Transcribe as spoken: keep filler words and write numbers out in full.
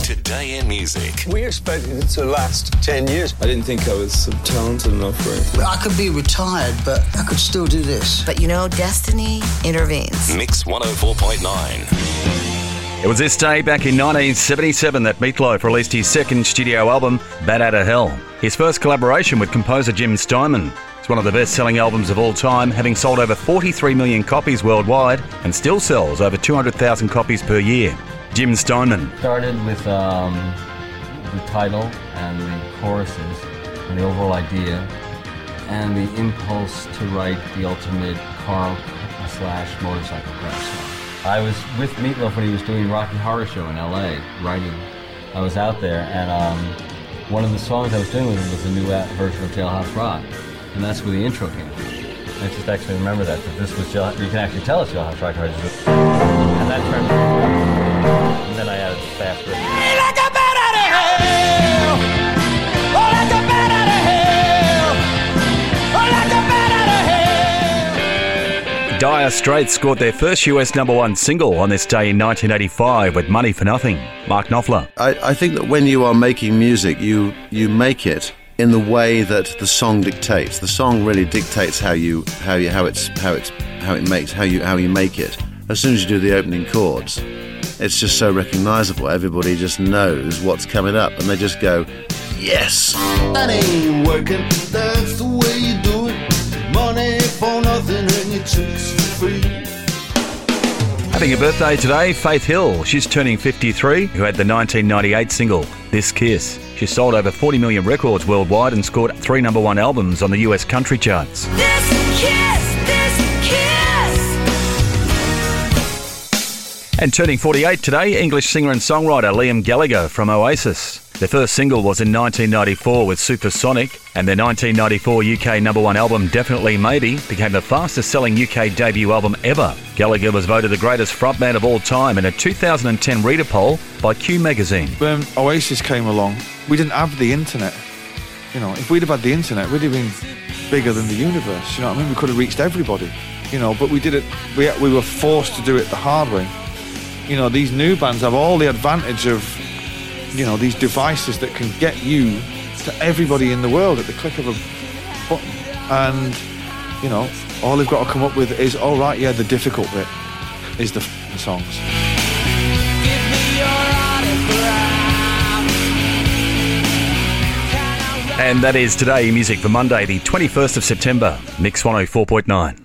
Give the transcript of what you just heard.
Today in music. We expected it to last ten years. I didn't think I was talented enough for it. I could be retired, but I could still do this. But you know, destiny intervenes. Mix one oh four point nine. It was this day back in nineteen seventy-seven that Meat Loaf released his second studio album, Bat Outta Hell. His first collaboration with composer Jim Steinman. It's one of the best-selling albums of all time, having sold over forty-three million copies worldwide and still sells over two hundred thousand copies per year. Jim Steinman. Started with um, the title and the choruses and the overall idea and the impulse to write the ultimate car slash motorcycle crash song. I was with Meat Loaf when he was doing Rocky Horror Show in L A, writing. I was out there, and um, one of the songs I was doing with him was a new version of Jailhouse Rock, and that's where the intro came from. I just actually remember that, that this was Jail, you can actually tell it's Jailhouse Rock, and that turned, and then I added the fast rhythm. Like a bat out of hell, oh, like a bat out of hell, oh, like a bat out of hell. Dire Straits scored their first U S number one single on this day in nineteen eighty-five with Money for Nothing. Mark Knopfler. I, I think that when you are making music, you you make it in the way that the song dictates. The song really dictates how you how you how it's how it's how it makes how you how you make it. As soon as you do the opening chords, it's just so recognisable. Everybody just knows what's coming up, and they just go, yes. That ain't working. That's the way you do it. Money for nothing and your chicks for free. Having a birthday today, Faith Hill. She's turning fifty-three, who had the nineteen ninety-eight single, This Kiss. She sold over forty million records worldwide and scored three number one albums on the U S country charts. This kiss, this kiss. And turning forty-eight today, English singer and songwriter Liam Gallagher from Oasis. Their first single was in nineteen ninety-four with Supersonic, and their nineteen ninety-four U K number one album, Definitely Maybe, became the fastest selling U K debut album ever. Gallagher was voted the greatest frontman of all time in a two thousand ten reader poll by Q magazine. When Oasis came along, we didn't have the internet. You know, if we'd have had the internet, we'd have been bigger than the universe. You know what I mean? We could have reached everybody. You know, but we did it, we, we were forced to do it the hard way. You know, these new bands have all the advantage of, you know, these devices that can get you to everybody in the world at the click of a button. And, you know, all they've got to come up with is, oh, right, yeah, the difficult bit is the f***ing songs. Give me your autograph. And that is Today in Music for Monday, the twenty-first of September. Mix one oh four point nine.